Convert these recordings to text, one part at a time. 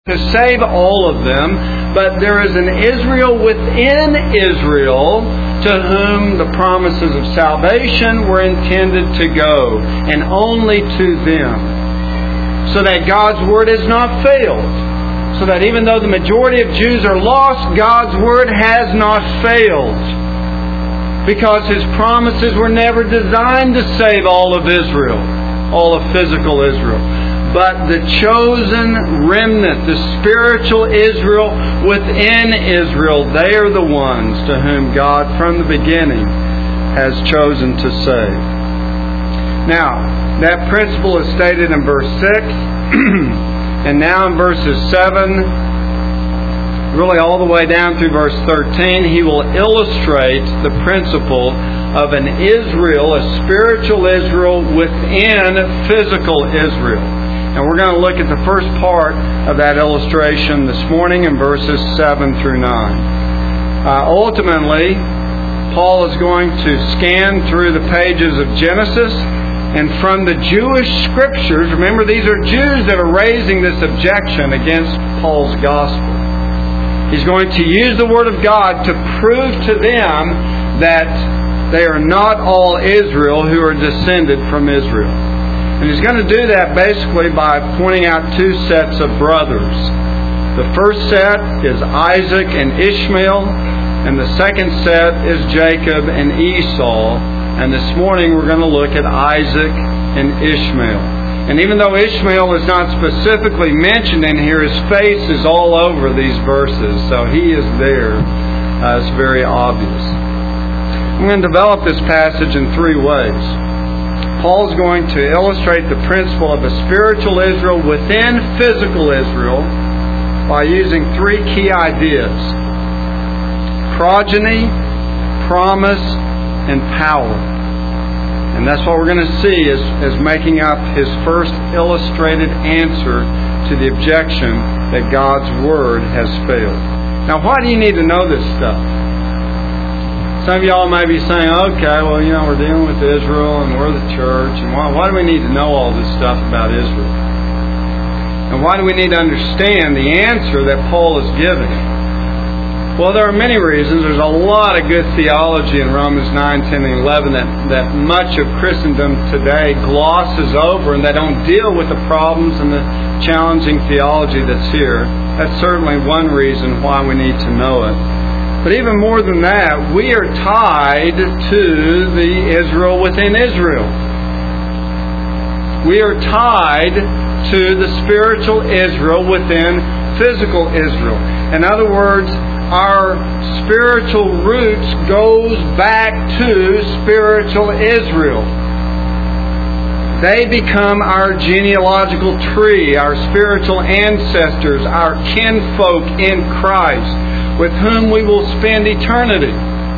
to save all of them, but there is an Israel within Israel to whom the promises of salvation were intended to go, and only to them. So that God's Word has not failed. So that even though the majority of Jews are lost, God's Word has not failed. Because His promises were never designed to save all of Israel, all of physical Israel. But the chosen remnant, the spiritual Israel within Israel, they are the ones to whom God from the beginning has chosen to save. Now, that principle is stated in verse 6, and now in verses 7, really all the way down through verse 13, he will illustrate the principle of an Israel, a spiritual Israel within physical Israel. And we're going to look at the first part of that illustration this morning in verses 7 through 9. Ultimately, Paul is going to scan through the pages of Genesis, and from the Jewish Scriptures, remember these are Jews that are raising this objection against Paul's gospel. He's going to use the Word of God to prove to them that they are not all Israel who are descended from Israel. And he's going to do that basically by pointing out two sets of brothers. The first set is Isaac and Ishmael, and the second set is Jacob and Esau. And this morning we're going to look at Isaac and Ishmael. And even though Ishmael is not specifically mentioned in here, his face is all over these verses, so he is there. It's very obvious. I'm going to develop this passage in three ways. Paul's going to illustrate the principle of a spiritual Israel within physical Israel by using three key ideas: progeny, promise, and power. And that's what we're going to see as making up his first illustrated answer to the objection that God's Word has failed. Now, why do you need to know this stuff? Some of y'all may be saying, okay, well, we're dealing with Israel and we're the church, and why do we need to know all this stuff about Israel? And why do we need to understand the answer that Paul is giving? Well, there are many reasons. There's a lot of good theology in Romans 9, 10, and 11 that much of Christendom today glosses over, and they don't deal with the problems and the challenging theology that's here. That's certainly one reason why we need to know it. But even more than that, we are tied to the Israel within Israel. We are tied to the spiritual Israel within physical Israel. In other words, our spiritual roots goes back to spiritual Israel. They become our genealogical tree, our spiritual ancestors, our kinfolk in Christ, with whom we will spend eternity.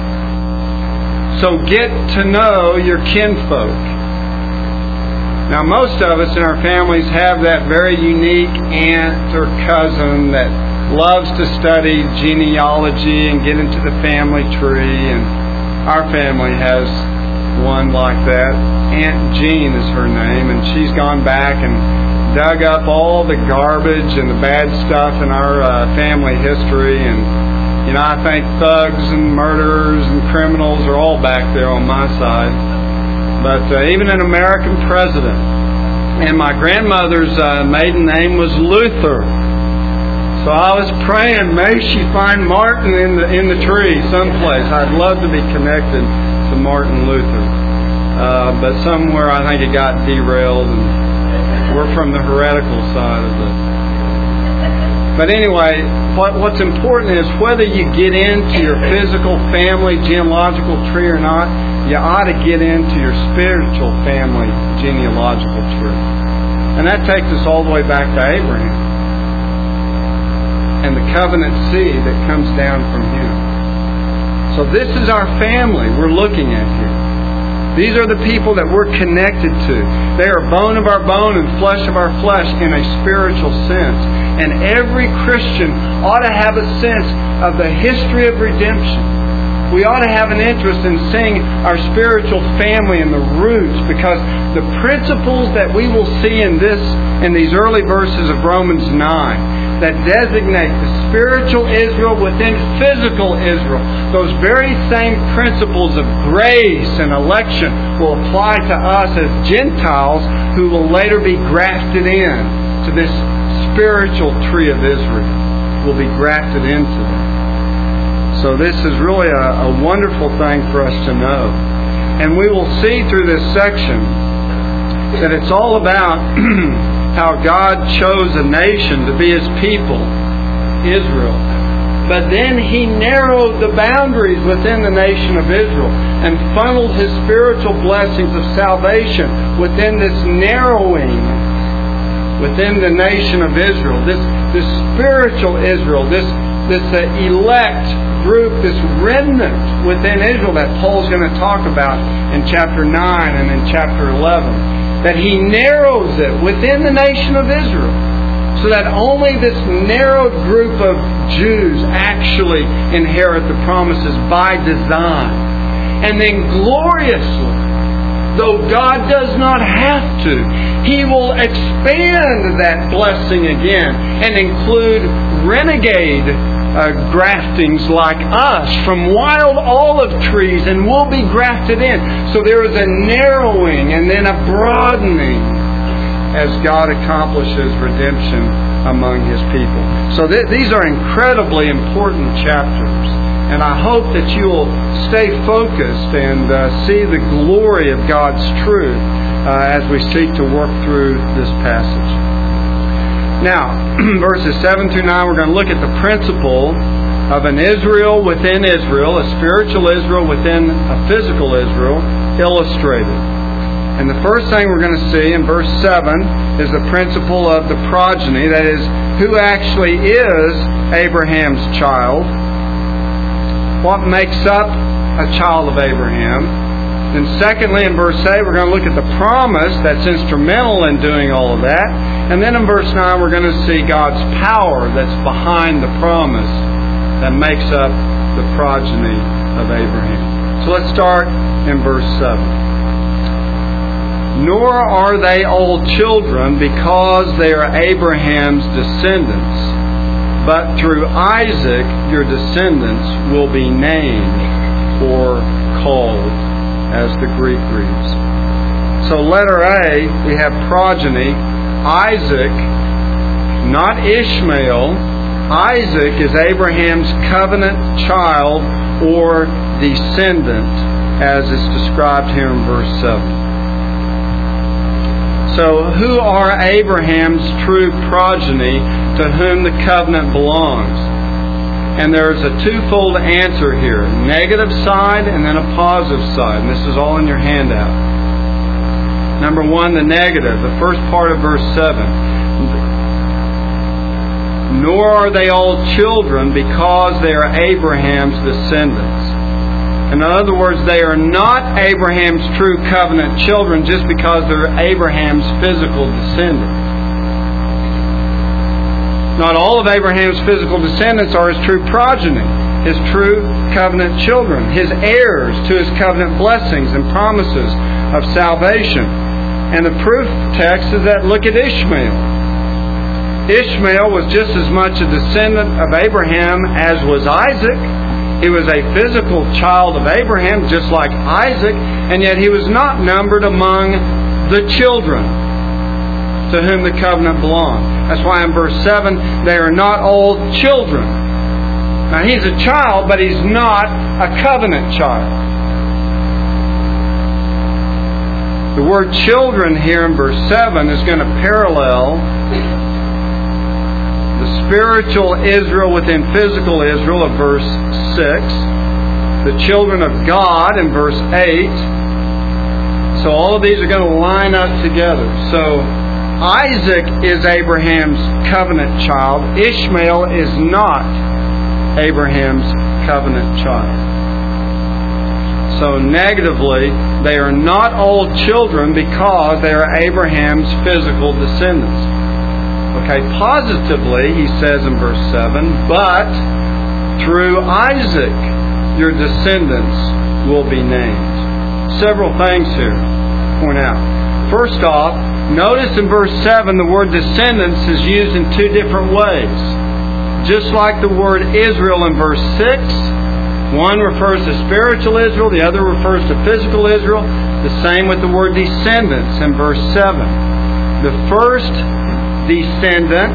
So get to know your kinfolk. Now, most of us in our families have that very unique aunt or cousin that loves to study genealogy and get into the family tree, and our family has one like that. Aunt Jean is her name, and she's gone back and dug up all the garbage and the bad stuff in our family history, and I think thugs and murderers and criminals are all back there on my side. But even an American president. And my grandmother's maiden name was Luther. So I was praying, may she find Martin in the tree someplace. I'd love to be connected to Martin Luther. But somewhere I think it got derailed, and we're from the heretical side of it. But anyway, what's important is whether you get into your physical family genealogical tree or not, you ought to get into your spiritual family genealogical tree. And that takes us all the way back to Abraham and the covenant seed that comes down from him. So this is our family we're looking at here. These are the people that we're connected to. They are bone of our bone and flesh of our flesh in a spiritual sense. And every Christian ought to have a sense of the history of redemption. We ought to have an interest in seeing our spiritual family and the roots, because the principles that we will see in these early verses of Romans 9, that designate the spiritual Israel within physical Israel. Those very same principles of grace and election will apply to us as Gentiles who will later be grafted in to this spiritual tree of Israel. Will be grafted into them. So this is really a wonderful thing for us to know. And we will see through this section that it's all about how God chose a nation to be His people, Israel. But then He narrowed the boundaries within the nation of Israel and funneled His spiritual blessings of salvation within this narrowing within the nation of Israel. This spiritual Israel, this elect group, this remnant within Israel that Paul's going to talk about in chapter 9 and in chapter 11. That He narrows it within the nation of Israel so that only this narrowed group of Jews actually inherit the promises by design. And then gloriously, though God does not have to, He will expand that blessing again and include renegade graftings like us from wild olive trees, and we'll be grafted in. So there is a narrowing and then a broadening as God accomplishes redemption among His people. So these are incredibly important chapters. And I hope that you will stay focused and see the glory of God's truth as we seek to work through this passage. Now, verses 7 through 9, we're going to look at the principle of an Israel within Israel, a spiritual Israel within a physical Israel, illustrated. And the first thing we're going to see in verse 7 is the principle of the progeny, that is, who actually is Abraham's child, what makes up a child of Abraham. Then secondly, in verse 8, we're going to look at the promise that's instrumental in doing all of that. And then in verse 9, we're going to see God's power that's behind the promise that makes up the progeny of Abraham. So let's start in verse 7. Nor are they old children because they are Abraham's descendants, but through Isaac your descendants will be named or called, as the Greek reads. So letter A, we have progeny. Isaac, not Ishmael. Isaac is Abraham's covenant child or descendant, as is described here in verse 7. So who are Abraham's true progeny to whom the covenant belongs? And there's a twofold answer here. Negative side and then a positive side. And this is all in your handout. Number one, the negative. The first part of verse 7. Nor are they all children because they are Abraham's descendants. In other words, they are not Abraham's true covenant children just because they're Abraham's physical descendants. Not all of Abraham's physical descendants are his true progeny, his true covenant children, his heirs to his covenant blessings and promises of salvation. And the proof text is that look at Ishmael. Ishmael was just as much a descendant of Abraham as was Isaac. He was a physical child of Abraham, just like Isaac, and yet he was not numbered among the children to whom the covenant belonged. That's why in verse 7, they are not all children. Now he's a child, but he's not a covenant child. The word children here in verse 7 is going to parallel the spiritual Israel within physical Israel of verse 6, the children of God in verse 8. So all of these are going to line up together. So Isaac is Abraham's covenant child. Ishmael is not Abraham's covenant child. So negatively, they are not all children because they are Abraham's physical descendants. Okay, positively, he says in verse 7, but through Isaac your descendants will be named. Several things here to point out. First off, Notice in verse 7 the word descendants is used in two different ways. Just like the word Israel in verse 6, one refers to spiritual Israel, the other refers to physical Israel. The same with the word descendants in verse 7. The first descendant,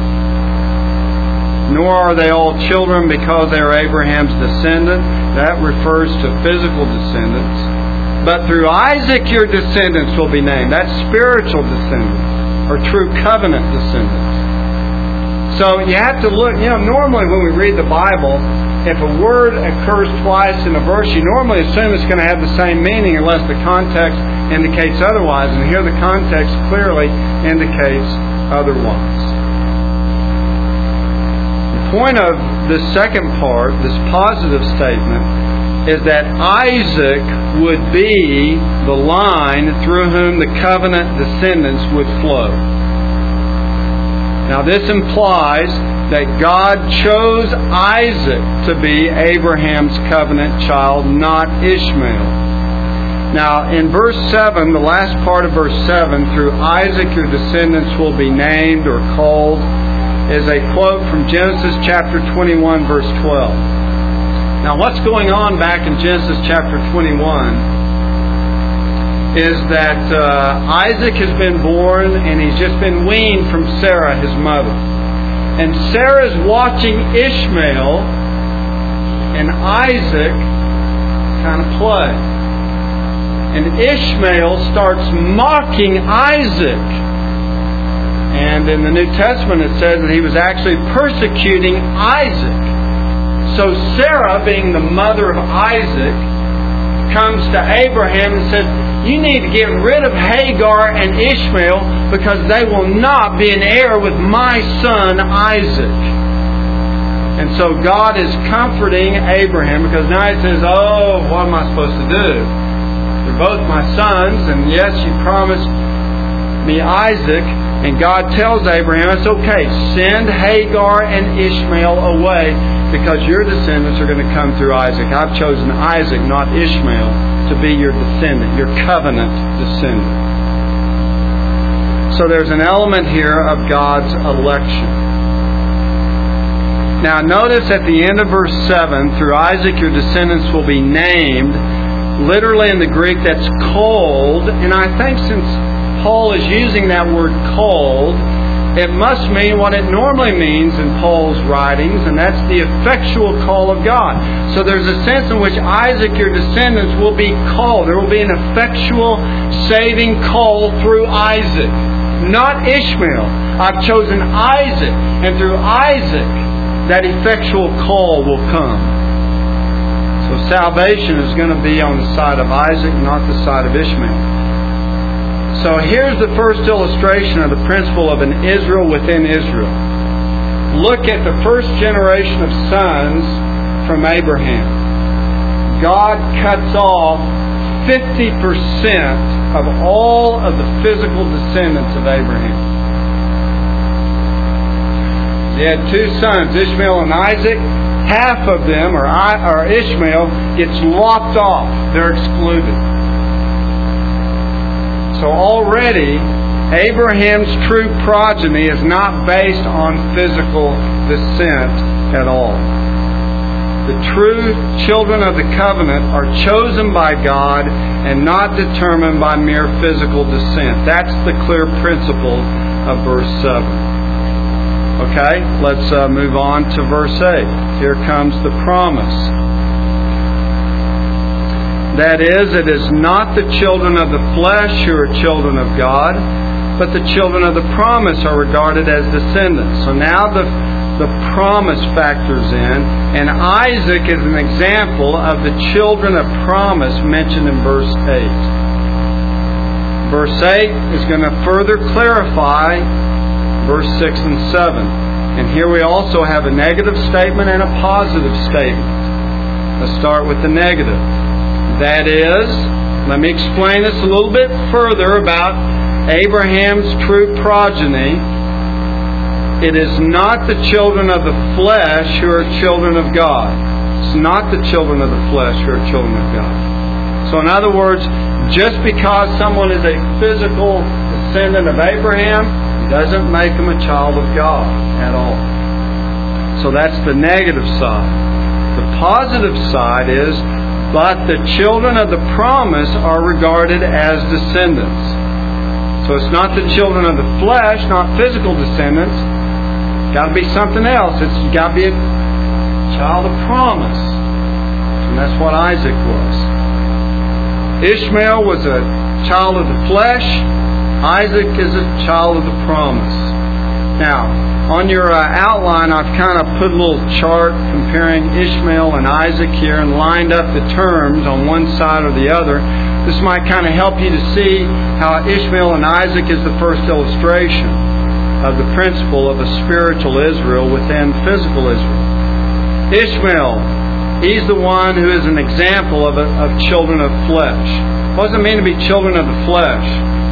nor are they all children because they are Abraham's descendant. That refers to physical descendants. But through Isaac your descendants will be named. That's spiritual descendants, or true covenant descendants. So you have to look, normally when we read the Bible, if a word occurs twice in a verse, you normally assume it's going to have the same meaning unless the context indicates otherwise. And here the context clearly indicates otherwise. The point of this second part, this positive statement, is that Isaac would be the line through whom the covenant descendants would flow. Now this implies that God chose Isaac to be Abraham's covenant child, not Ishmael. Now in verse 7, the last part of verse 7, through Isaac your descendants will be named or called, is a quote from Genesis chapter 21, verse 12. Now what's going on back in Genesis chapter 21 is that Isaac has been born and he's just been weaned from Sarah, his mother. And Sarah's watching Ishmael and Isaac kind of play. And Ishmael starts mocking Isaac. And in the New Testament it says that he was actually persecuting Isaac. So Sarah, being the mother of Isaac, comes to Abraham and says, you need to get rid of Hagar and Ishmael because they will not be an heir with my son Isaac. And so God is comforting Abraham because now he says, oh, what am I supposed to do? They're both my sons, and yes, you promised me Isaac. And God tells Abraham, it's okay, send Hagar and Ishmael away because your descendants are going to come through Isaac. I've chosen Isaac, not Ishmael, to be your descendant, your covenant descendant. So there's an element here of God's election. Now notice at the end of verse 7, through Isaac your descendants will be named. Literally in the Greek that's called, and I think since Paul is using that word called, it must mean what it normally means in Paul's writings, and that's the effectual call of God. So there's a sense in which Isaac, your descendants, will be called. There will be an effectual saving call through Isaac, not Ishmael. I've chosen Isaac, and through Isaac, that effectual call will come. So salvation is going to be on the side of Isaac, not the side of Ishmael. So here's the first illustration of the principle of an Israel within Israel. Look at the first generation of sons from Abraham. God cuts off 50% of all of the physical descendants of Abraham. He had two sons, Ishmael and Isaac. Half of them, or Ishmael, gets lopped off. They're excluded. So already, Abraham's true progeny is not based on physical descent at all. The true children of the covenant are chosen by God and not determined by mere physical descent. That's the clear principle of verse 7. Okay, let's move on to verse 8. Here comes the promise. That is, it is not the children of the flesh who are children of God, but the children of the promise are regarded as descendants. So now the promise factors in, and Isaac is an example of the children of promise mentioned in verse 8. Verse 8 is going to further clarify verse 6 and 7. And here we also have a negative statement and a positive statement. Let's start with the negative. That is, let me explain this a little bit further about Abraham's true progeny. It is not the children of the flesh who are children of God. It's not the children of the flesh who are children of God. So in other words, just because someone is a physical descendant of Abraham, He doesn't make them a child of God at all. So that's the negative side. The positive side is, but the children of the promise are regarded as descendants. So it's not the children of the flesh, not physical descendants. It's got to be something else. It's got to be a child of promise. And that's what Isaac was. Ishmael was a child of the flesh. Isaac is a child of the promise. Now, on your outline, I've kind of put a little chart comparing Ishmael and Isaac here and lined up the terms on one side or the other. This might kind of help you to see how Ishmael and Isaac is the first illustration of the principle of a spiritual Israel within physical Israel. Ishmael, he's the one who is an example of children of flesh. What does it mean to be children of the flesh?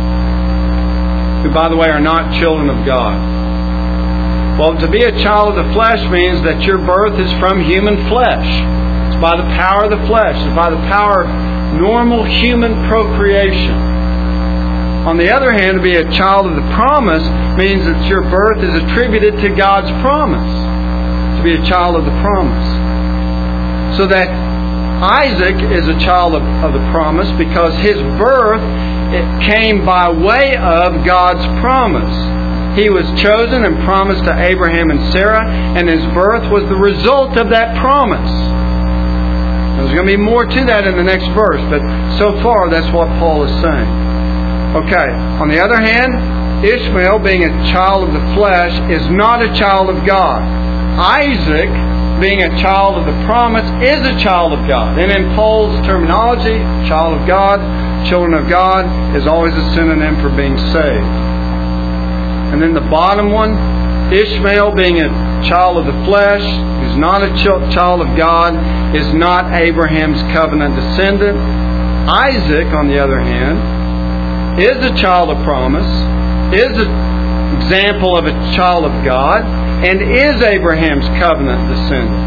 Who, by the way, are not children of God. Well, to be a child of the flesh means that your birth is from human flesh. It's by the power of the flesh. It's by the power of normal human procreation. On the other hand, to be a child of the promise means that your birth is attributed to God's promise. To be a child of the promise. So that Isaac is a child of the promise because his birth came by way of God's promise. He was chosen and promised to Abraham and Sarah, and his birth was the result of that promise. There's going to be more to that in the next verse, but so far that's what Paul is saying. Okay, on the other hand, Ishmael, being a child of the flesh, is not a child of God. Isaac, being a child of the promise, is a child of God. And in Paul's terminology, child of God, children of God, is always a synonym for being saved. And then the bottom one, Ishmael, being a child of the flesh, who's not a child of God, is not Abraham's covenant descendant. Isaac, on the other hand, is a child of promise, is an example of a child of God, and is Abraham's covenant descendant.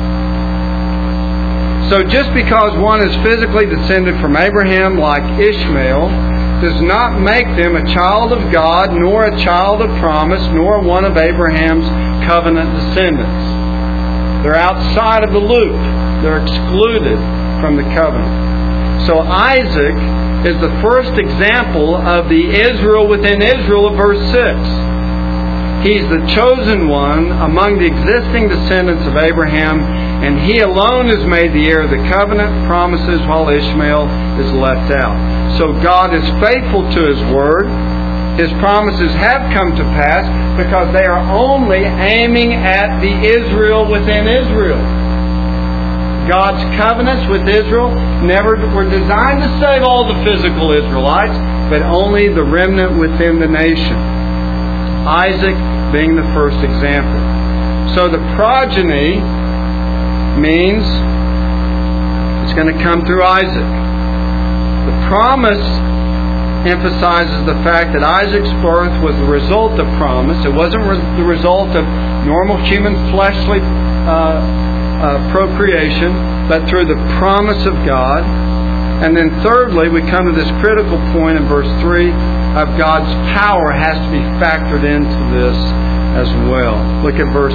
So just because one is physically descended from Abraham like Ishmael does not make them a child of God, nor a child of promise, nor one of Abraham's covenant descendants. They're outside of the loop. They're excluded from the covenant. So Isaac is the first example of the Israel within Israel of verse 6. He's the chosen one among the existing descendants of Abraham, and he alone is made the heir of the covenant promises while Ishmael is left out. So God is faithful to His word. His promises have come to pass because they are only aiming at the Israel within Israel. God's covenants with Israel never were designed to save all the physical Israelites, but only the remnant within the nation. Isaac being the first example. So the progeny means it's going to come through Isaac. The promise emphasizes the fact that Isaac's birth was the result of promise. It wasn't the result of normal human fleshly procreation, but through the promise of God. And then thirdly, we come to this critical point in verse 3 of God's power has to be factored into this as well. Look at verse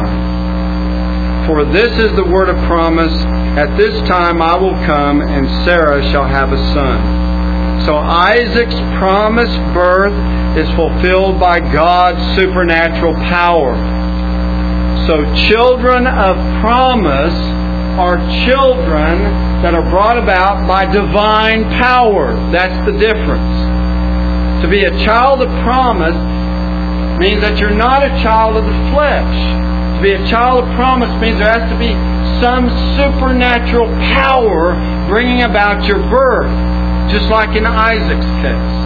9. For this is the word of promise, at this time I will come and Sarah shall have a son. So Isaac's promised birth is fulfilled by God's supernatural power. So children of promise are children that are brought about by divine power. That's the difference. To be a child of promise means that you're not a child of the flesh. To be a child of promise means there has to be some supernatural power bringing about your birth, just like in Isaac's case.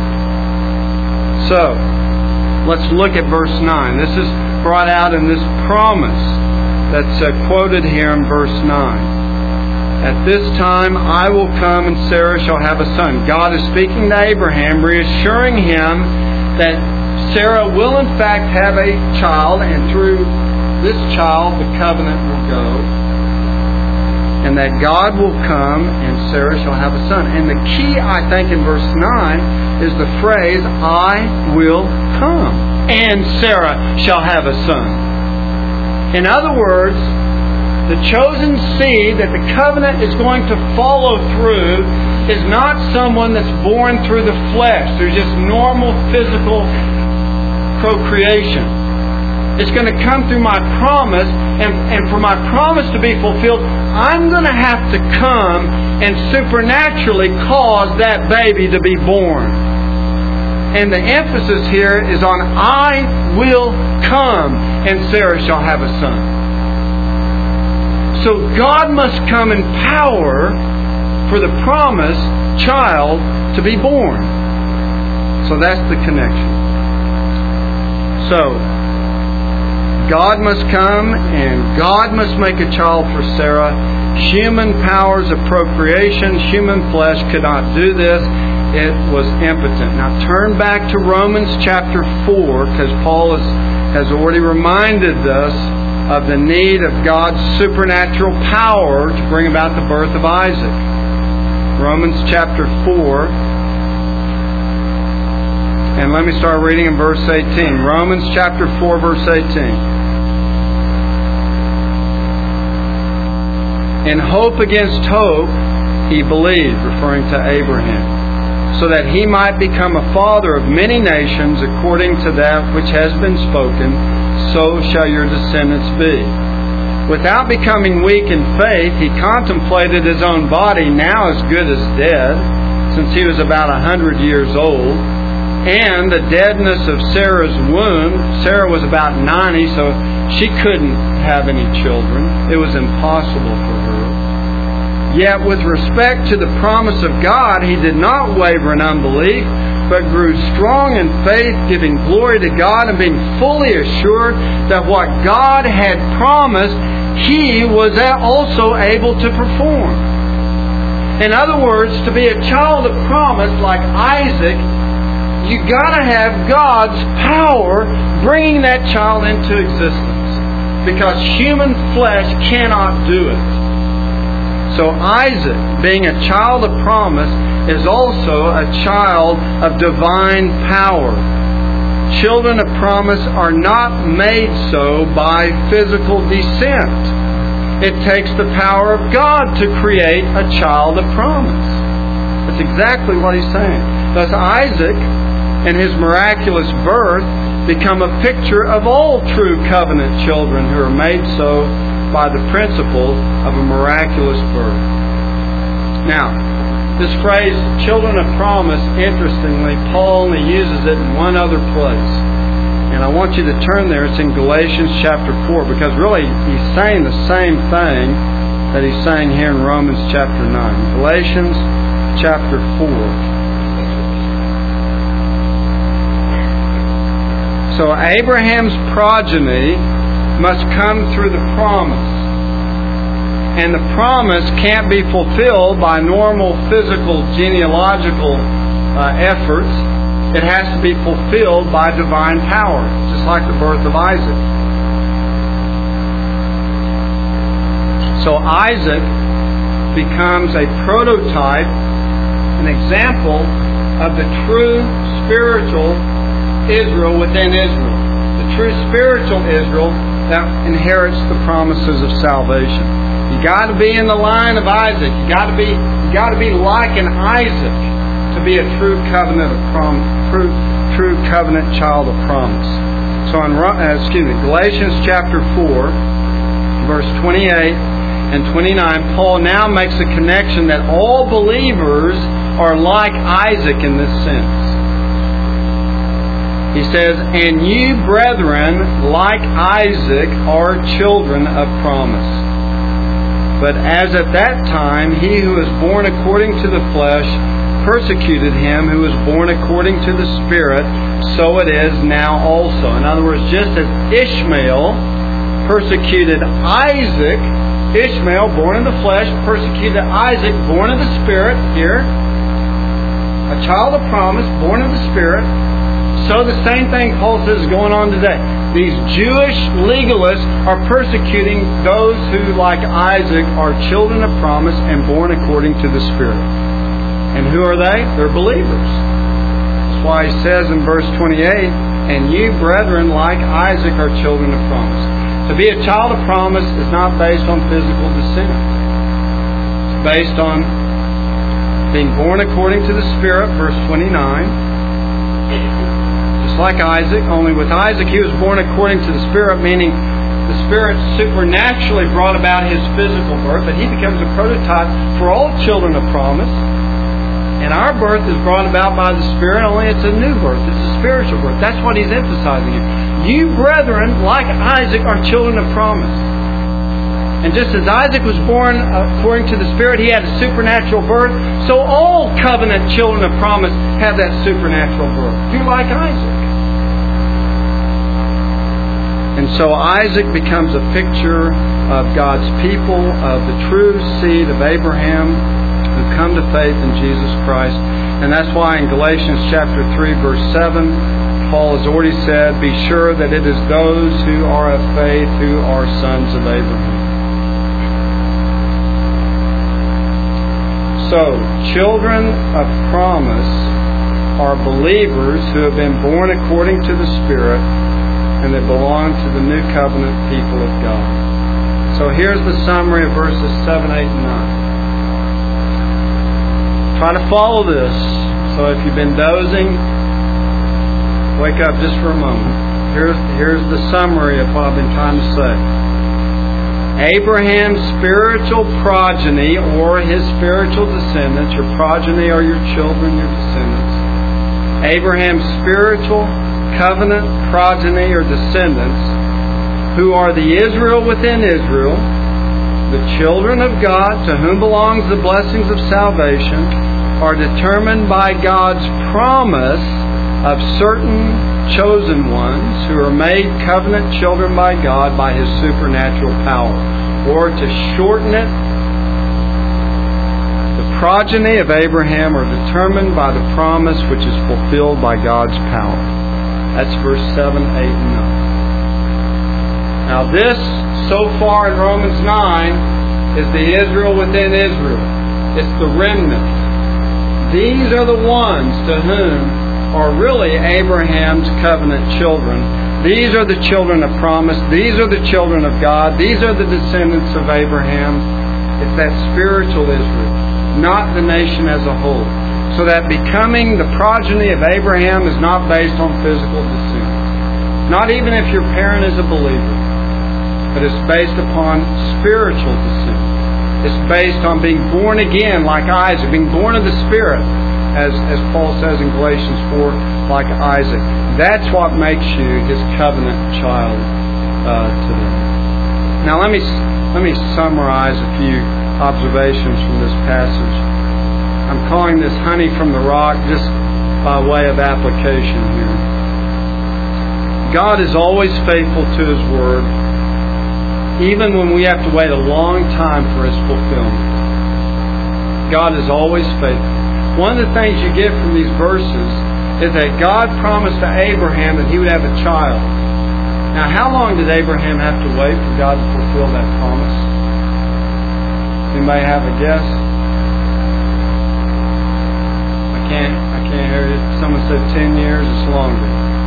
So, let's look at verse 9. This is brought out in this promise that's quoted here in verse 9. At this time I will come and Sarah shall have a son. God is speaking to Abraham, reassuring him that Sarah will in fact have a child, and through this child the covenant will go. and that God will come and Sarah shall have a son. And the key, I think, in verse 9 is the phrase, I will come and Sarah shall have a son. In other words, the chosen seed that the covenant is going to follow through is not someone that's born through the flesh, through just normal physical procreation. It's going to come through my promise, and for my promise to be fulfilled, I'm going to have to come and supernaturally cause that baby to be born. And the emphasis here is on I will come and Sarah shall have a son. So God must come in power for the promised child to be born. So that's the connection. So, God must come and God must make a child for Sarah. Human powers of procreation, human flesh could not do this. It was impotent. Now turn back to Romans chapter 4, because Paul has already reminded us of the need of God's supernatural power to bring about the birth of Isaac. Romans chapter 4. And let me start reading in verse 18. Romans chapter 4, verse 18. In hope against hope, he believed, referring to Abraham, so that he might become a father of many nations according to that which has been spoken, so shall your descendants be. Without becoming weak in faith, he contemplated his own body, now as good as dead, since he was about 100 years old, and the deadness of Sarah's womb. Sarah was about 90, so she couldn't have any children. It was impossible for her. Yet with respect to the promise of God, he did not waver in unbelief, but grew strong in faith, giving glory to God and being fully assured that what God had promised, he was also able to perform. In other words, to be a child of promise like Isaac, you got to have God's power bringing that child into existence, because human flesh cannot do it. So Isaac, being a child of promise, is also a child of divine power. Children of promise are not made so by physical descent. It takes the power of God to create a child of promise. That's exactly what he's saying. Thus Isaac and his miraculous birth become a picture of all true covenant children who are made so by the principle of a miraculous birth. Now, this phrase, children of promise, interestingly, Paul only uses it in one other place. And I want you to turn there. It's in Galatians chapter 4, because really he's saying the same thing that he's saying here in Romans chapter 9. Galatians chapter 4. So Abraham's progeny must come through the promise. And the promise can't be fulfilled by normal physical genealogical efforts. It has to be fulfilled by divine power, just like the birth of Isaac. So Isaac becomes a prototype, an example of the true spiritual Israel within Israel. The true spiritual Israel that inherits the promises of salvation. You got to be in the line of Isaac. You got to be like an Isaac to be a true covenant of true covenant child of promise. So in Galatians chapter 4, verse 28 and 29, Paul now makes a connection that all believers are like Isaac in this sense. He says, "And you, brethren, like Isaac, are children of promise. But as at that time he who was born according to the flesh persecuted him who was born according to the Spirit, so it is now also." In other words, just as Ishmael persecuted Isaac, Ishmael, born in the flesh, persecuted Isaac, born of the Spirit, here, a child of promise, born of the Spirit. So the same thing Paul says is going on today. these Jewish legalists are persecuting those who, like Isaac, are children of promise and born according to the Spirit. And who are they? They're believers. That's why he says in verse 28, "And you, brethren, like Isaac, are children of promise." To be a child of promise is not based on physical descent. It's based on being born according to the Spirit, verse 29. Just like Isaac, only with Isaac he was born according to the Spirit, meaning the Spirit supernaturally brought about his physical birth, but he becomes a prototype for all children of promise. And our birth is brought about by the Spirit, only it's a new birth. It's a spiritual birth. That's what he's emphasizing here. You, brethren, like Isaac, are children of promise. And just as Isaac was born according to the Spirit, he had a supernatural birth, so all covenant children of promise have that supernatural birth. You're like Isaac. And so Isaac becomes a picture of God's people, of the true seed of Abraham, who come to faith in Jesus Christ. And that's why in Galatians chapter 3, verse 7, Paul has already said, "Be sure that it is those who are of faith who are sons of Abraham." So, children of promise are believers who have been born according to the Spirit, and they belong to the new covenant people of God. So here's the summary of verses 7, 8, and 9. Try to follow this. So if you've been dozing, wake up just for a moment. Here's the summary of what I've been trying to say. Abraham's spiritual progeny, or his spiritual descendants, your progeny are your children, your descendants. Abraham's spiritual covenant progeny or descendants, who are the Israel within Israel, the children of God, to whom belongs the blessings of salvation, are determined by God's promise of certain chosen ones who are made covenant children by God by His supernatural power. Or to shorten it, the progeny of Abraham are determined by the promise which is fulfilled by God's power. That's verse 7, 8, and 9. Now this, so far in Romans 9, is the Israel within Israel. It's the remnant. These are the ones to whom are really Abraham's covenant children. These are the children of promise. These are the children of God. These are the descendants of Abraham. It's that spiritual Israel, not the nation as a whole. So that becoming the progeny of Abraham is not based on physical descent. Not even if your parent is a believer. But it's based upon spiritual descent. It's based on being born again like Isaac, being born of the Spirit, as Paul says in Galatians 4, like Isaac. That's what makes you His covenant child today. Now let me summarize a few observations from this passage. I'm calling this honey from the rock just by way of application here. God is always faithful to His Word, even when we have to wait a long time for His fulfillment. God is always faithful. One of the things you get from these verses is that God promised to Abraham that he would have a child. Now, how long did Abraham have to wait for God to fulfill that promise? Anybody have a guess? I can't hear you. Someone said 10 years. It's longer.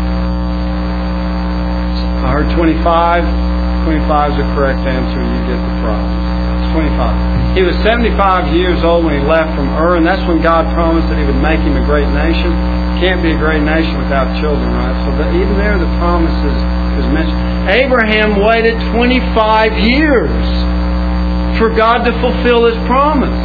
I heard 25. 25 is the correct answer. You get the prize. It's 25. He was 75 years old when he left from Ur, and that's when God promised that He would make him a great nation. Can't be a great nation without children, right? So even there, the promise is mentioned. Abraham waited 25 years for God to fulfill His promise.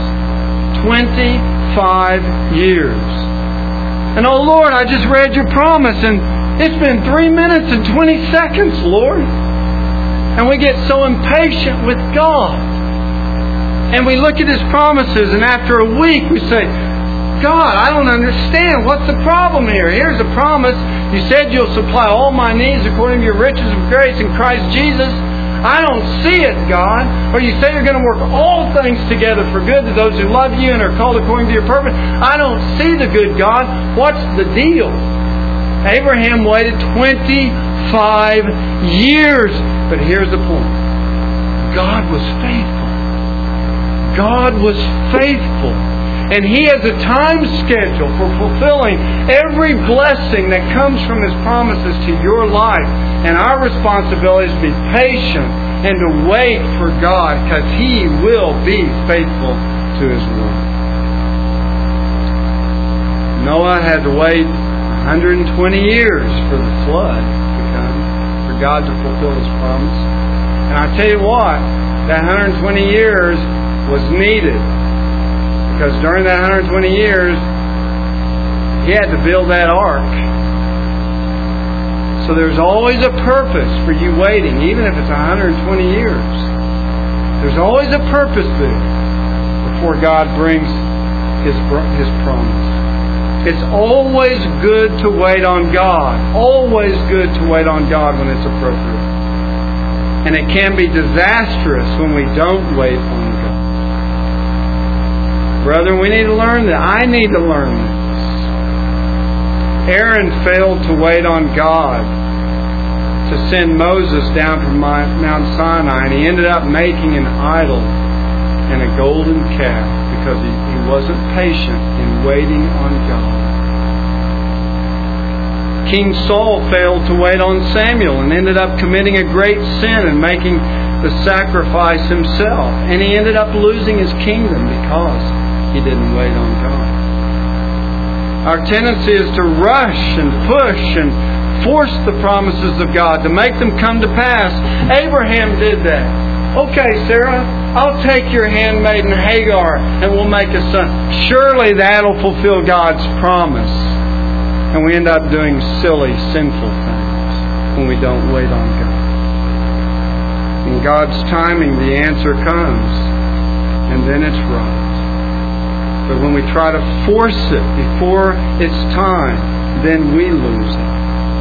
25 years. And oh Lord, I just read Your promise, and it's been 3 minutes and 20 seconds, Lord. And we get so impatient with God. And we look at His promises, and after a week we say, God, I don't understand. What's the problem here? Here's a promise. You said You'll supply all my needs according to Your riches of grace in Christ Jesus. I don't see it, God. Or you say You're going to work all things together for good to those who love You and are called according to Your purpose. I don't see the good, God. What's the deal? Abraham waited 25 5 years. But here's the point. God was faithful. God was faithful. And He has a time schedule for fulfilling every blessing that comes from His promises to your life. And our responsibility is to be patient and to wait for God, because He will be faithful to His word. Noah had to wait 120 years for the flood to come, for God to fulfill His promise. And I tell you what, that 120 years was needed. Because during that 120 years, He had to build that ark. So there's always a purpose for you waiting, even if it's 120 years. There's always a purpose there before God brings His promise. It's always good to wait on God. Always good to wait on God when it's appropriate. And it can be disastrous when we don't wait on God. Brethren, we need to learn that. I need to learn this. Aaron failed to wait on God to send Moses down from Mount Sinai, and he ended up making an idol and a golden calf because he wasn't patient in waiting on God. King Saul failed to wait on Samuel and ended up committing a great sin and making the sacrifice himself. And he ended up losing his kingdom because he didn't wait on God. Our tendency is to rush and push and force the promises of God to make them come to pass. Abraham did that. Okay, Sarah, I'll take your handmaiden Hagar and we'll make a son. Surely that'll fulfill God's promise. And we end up doing silly, sinful things when we don't wait on God. In God's timing, the answer comes, and then it's right. But when we try to force it before it's time, then we lose it.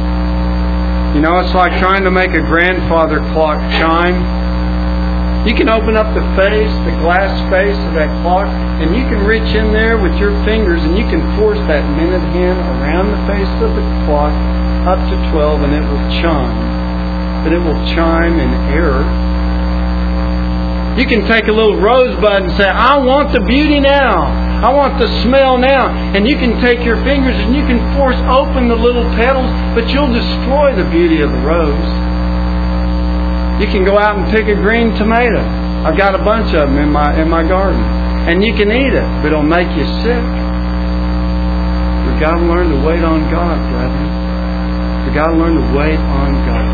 You know, it's like trying to make a grandfather clock chime. You can open up the glass face of that clock, and you can reach in there with your fingers and you can force that minute hand around the face of the clock up to 12 and it will chime. But it will chime in error. You can take a little rosebud and say, I want the beauty now. I want the smell now. And you can take your fingers and you can force open the little petals, but you'll destroy the beauty of the rose. You can go out and pick a green tomato. I've got a bunch of them in my garden. And you can eat it, but it'll make you sick. We've got to learn to wait on God, brethren. We've got to learn to wait on God.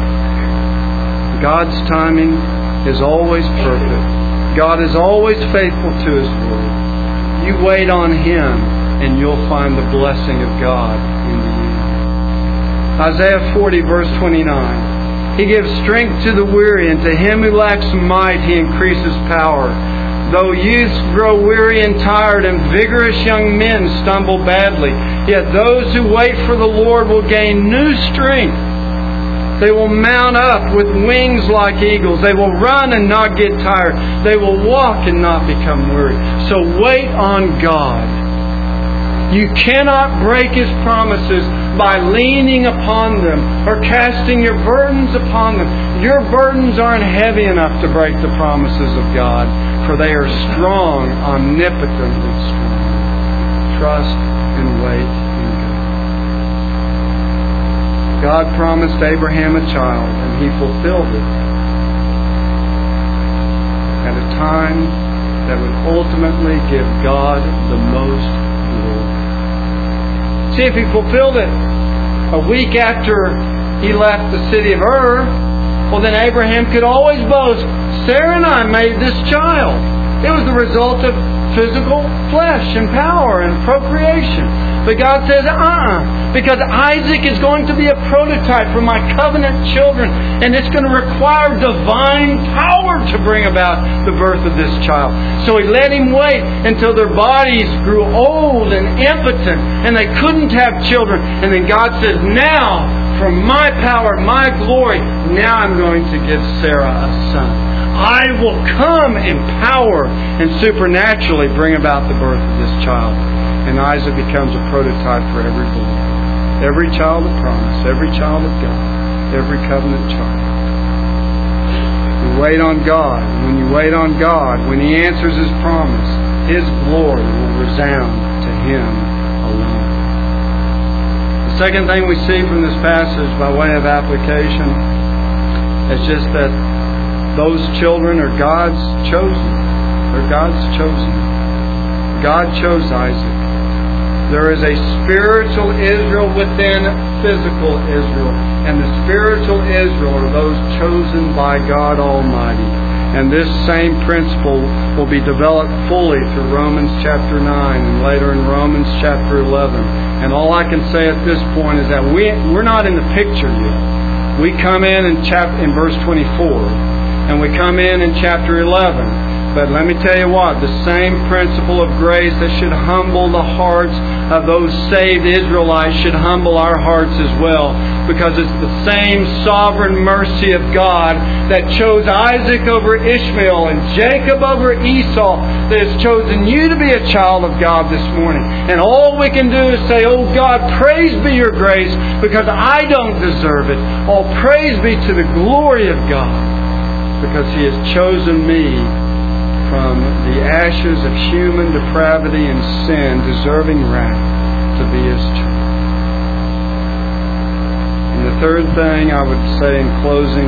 God's timing is always perfect. God is always faithful to His word. You wait on Him and you'll find the blessing of God in the end. Isaiah 40 verse 29. He gives strength to the weary, and to him who lacks might He increases power. Though youths grow weary and tired, and vigorous young men stumble badly, yet those who wait for the Lord will gain new strength. They will mount up with wings like eagles. They will run and not get tired. They will walk and not become weary. So wait on God. You cannot break His promises by leaning upon them or casting your burdens upon them. Your burdens aren't heavy enough to break the promises of God, for they are strong, omnipotently strong. Trust and wait in God. God promised Abraham a child, and He fulfilled it at a time that would ultimately give God the most glory. See, if He fulfilled it a week after he left the city of Ur, well, then Abraham could always boast, Sarah and I made this child. It was the result of physical flesh and power and procreation. But God says, because Isaac is going to be a prototype for my covenant children, and it's going to require divine power to bring about the birth of this child. So He let him wait until their bodies grew old and impotent, and they couldn't have children. And then God says, now, from my power, my glory, now I'm going to give Sarah a son. I will come in power and supernaturally bring about the birth of this child. And Isaac becomes a prototype for every believer. Every child of promise, every child of God every covenant child. We wait on God. When you wait on God, when He answers His promise, His glory will resound to Him alone. The second thing we see from this passage by way of application is just that those children are God's chosen. They're God's chosen. God chose Isaac. There is a spiritual Israel within physical Israel. And the spiritual Israel are those chosen by God Almighty. And this same principle will be developed fully through Romans chapter 9 and later in Romans chapter 11. And all I can say at this point is that we're not in the picture yet. We come in verse 24. And we come in chapter 11. But let me tell you what, the same principle of grace that should humble the hearts of those saved Israelites should humble our hearts as well. Because it's the same sovereign mercy of God that chose Isaac over Ishmael and Jacob over Esau that has chosen you to be a child of God this morning. And all we can do is say, oh God, praise be your grace because I don't deserve it. All praise be to the glory of God because He has chosen me from the ashes of human depravity and sin, deserving wrath, to be His child. And the third thing I would say in closing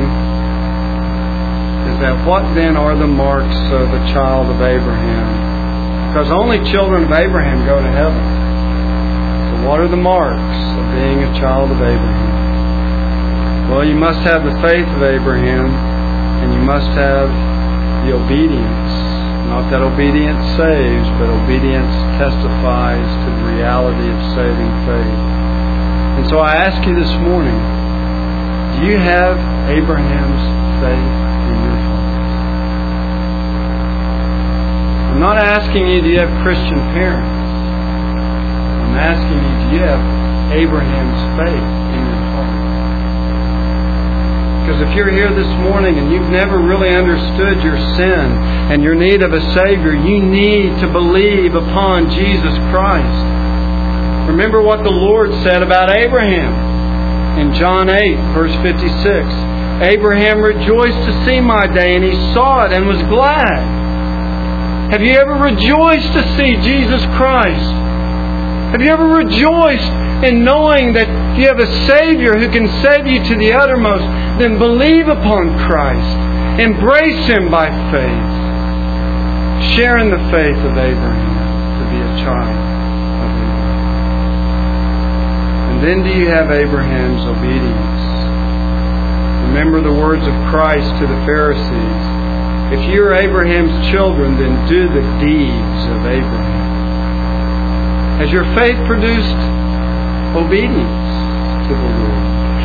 is that what then are the marks of a child of Abraham? Because only children of Abraham go to heaven. So what are the marks of being a child of Abraham? Well, you must have the faith of Abraham, and you must have the obedience. Not that obedience saves, but obedience testifies to the reality of saving faith. And so I ask you this morning, do you have Abraham's faith in your heart? I'm not asking you, do you have Christian parents? I'm asking you, do you have Abraham's faith in your heart? Because if you're here this morning and you've never really understood your sin and your need of a Savior, you need to believe upon Jesus Christ. Remember what the Lord said about Abraham in John 8, verse 56. Abraham rejoiced to see my day, and he saw it and was glad. Have you ever rejoiced to see Jesus Christ? Have you ever rejoiced in knowing that you have a Savior who can save you to the uttermost? Then believe upon Christ. Embrace Him by faith. Share in the faith of Abraham to be a child of Abraham. And then do you have Abraham's obedience? Remember the words of Christ to the Pharisees. If you are Abraham's children, then do the deeds of Abraham. Has your faith produced obedience to the Lord?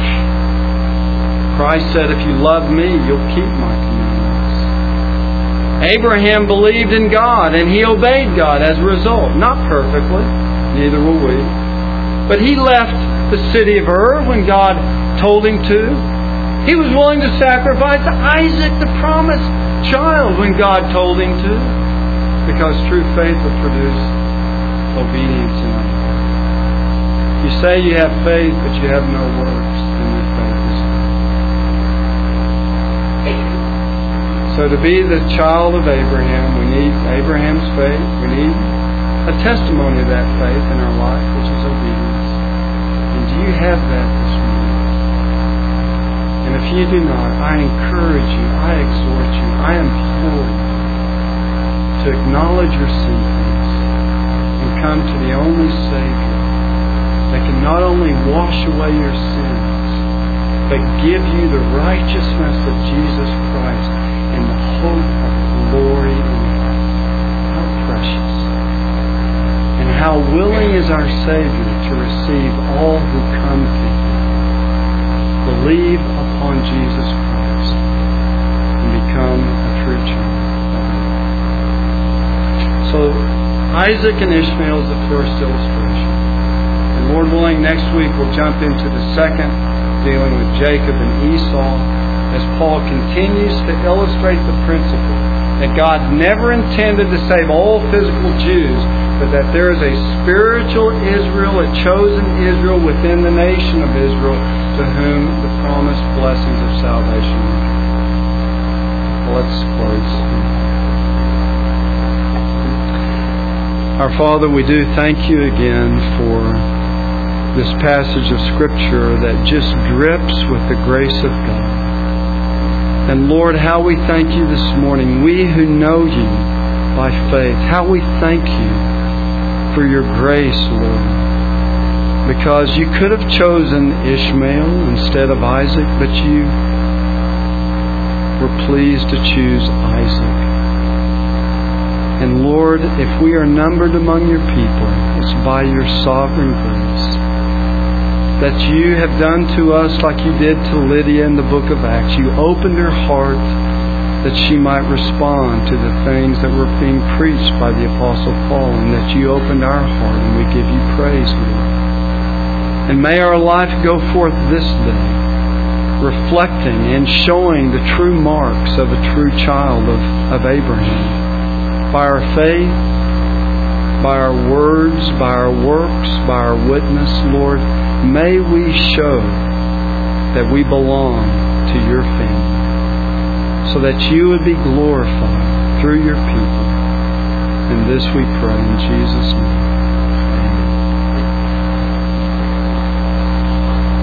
Christ said, if you love me, you'll keep my commandments. Abraham believed in God and he obeyed God as a result. Not perfectly, neither will we. But he left the city of Ur when God told him to. He was willing to sacrifice Isaac, the promised child, when God told him to. Because true faith will produce obedience in our heart. You say you have faith, but you have no works, then your faith is not. So to be the child of Abraham, we need Abraham's faith. We need a testimony of that faith in our life, which is obedience. And do you have that this morning? And if you do not, I encourage you, I exhort you, I implore you to acknowledge your sinfulness and come to the only Savior that can not only wash away your sins, but give you the righteousness of Jesus Christ and the hope of glory in heaven. How precious. And how willing is our Savior to receive all who come to Him. Believe upon Jesus Christ and become a true child. So Isaac and Ishmael is the first illustration. And Lord willing, next week we'll jump into the second, dealing with Jacob and Esau, as Paul continues to illustrate the principle that God never intended to save all physical Jews, but that there is a spiritual Israel, a chosen Israel within the nation of Israel to whom the promised blessings of salvation are given. Let's close. Our Father, we do thank you again for this passage of Scripture that just drips with the grace of God. And Lord, how we thank you this morning, we who know you by faith, how we thank you for your grace, Lord. Because you could have chosen Ishmael instead of Isaac, but you were pleased to choose Isaac. And Lord, if we are numbered among your people, it's by your sovereign grace that you have done to us like you did to Lydia in the book of Acts. You opened her heart that she might respond to the things that were being preached by the Apostle Paul, and that you opened our heart, and we give you praise, Lord. And may our life go forth this day reflecting and showing the true marks of a true child of Abraham. By our faith, by our words, by our works, by our witness, Lord, may we show that we belong to your family, so that you would be glorified through your people. And this we pray in Jesus' name.